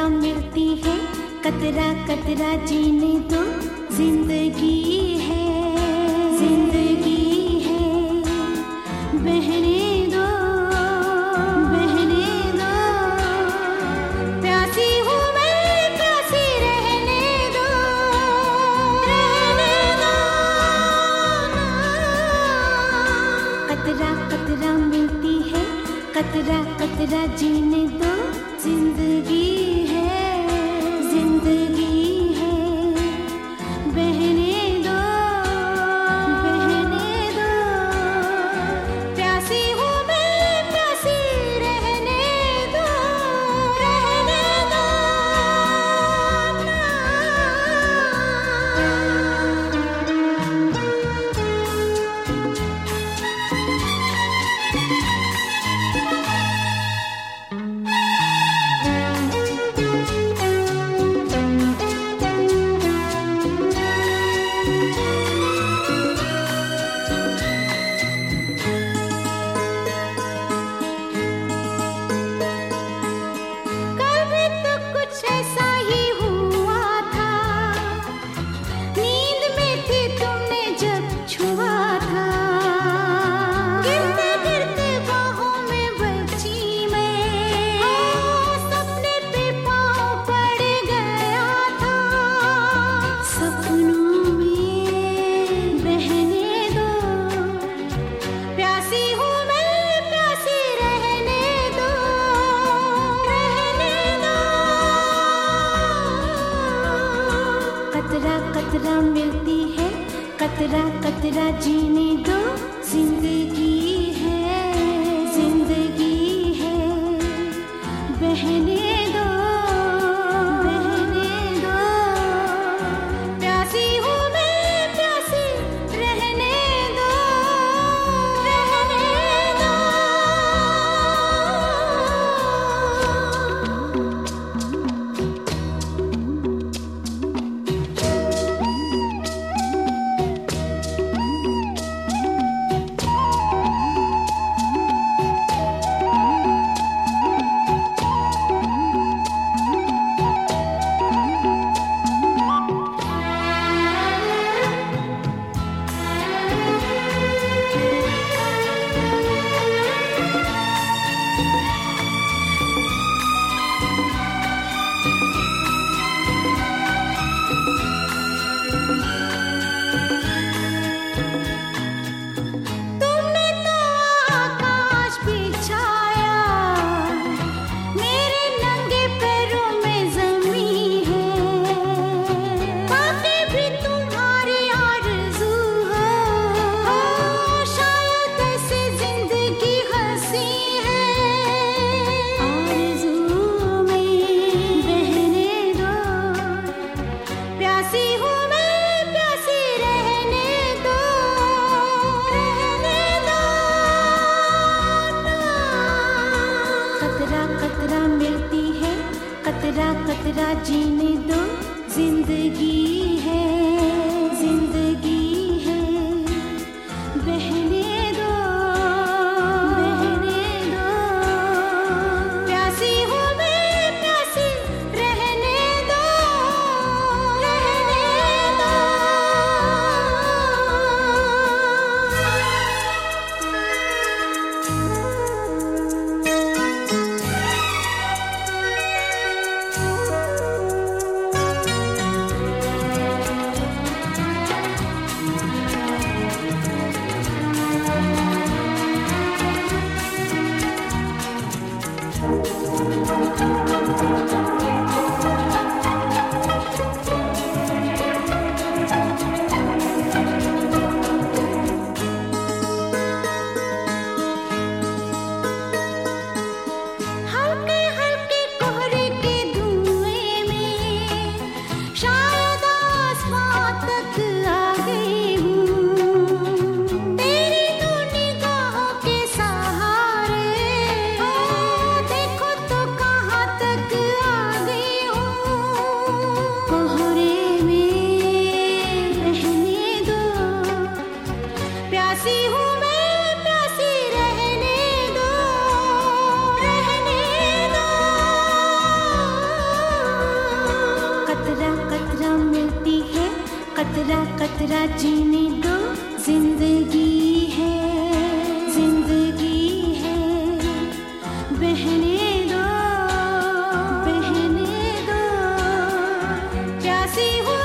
कतरा मिलती है, कतरा कतरा जीने दो, जिंदगी है, जिंदगी है, बहने दो, बहने दो, प्यासी हूँ मैं, प्यासी रहने दो, रहने दो। कतरा कतरा मिलती है, कतरा कतरा जीने दो, जिंदगी है, जिंदगी है, बहने दो, बहने दो, प्यासी हूँ मैं, प्यासी रहने दो, रहने दो। कतरा कतरा मिलती है, कतरा कतरा जीने दो, जिंदगी है, जिंदगी है, बहने दो, बहने दो, प्यासी हूँ मैं, प्यासी रहने दो, रहने दो। कतरा मिलती है, कतरा कतरा जीने दो, जिंदगी है, जिंदगी है, बहने दो, बहने दो, प्यासी हूँ मैं, प्यासी रहने दो, रहने दो। कतरा जीने दो, जिंदगी है, जिंदगी है, बहने दो, बहने दो, प्यासी हूँ